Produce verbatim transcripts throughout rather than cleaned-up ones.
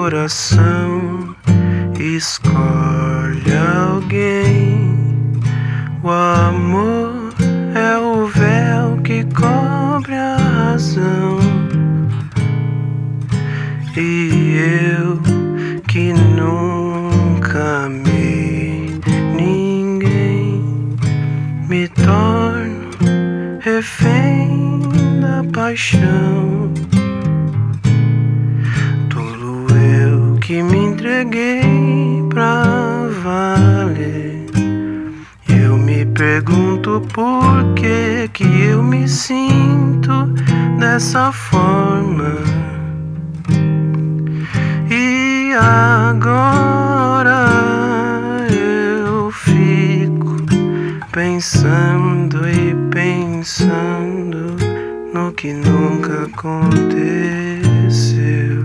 coração escolhe alguém. O amor é o véu que cobre a razão. E eu que nunca amei ninguém, me torno refém da paixão. Tolo eu que me entreguei pra valer. Eu me pergunto por que que eu me sinto dessa forma. E agora eu fico pensando e pensando no que nunca aconteceu.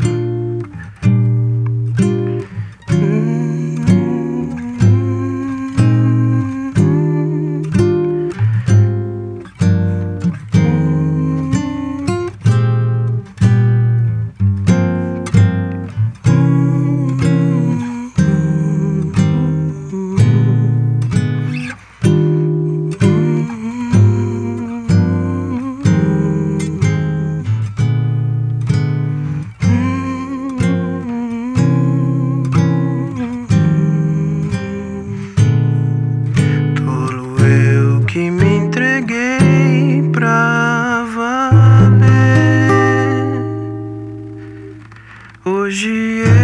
Que me entreguei pra valer. Hoje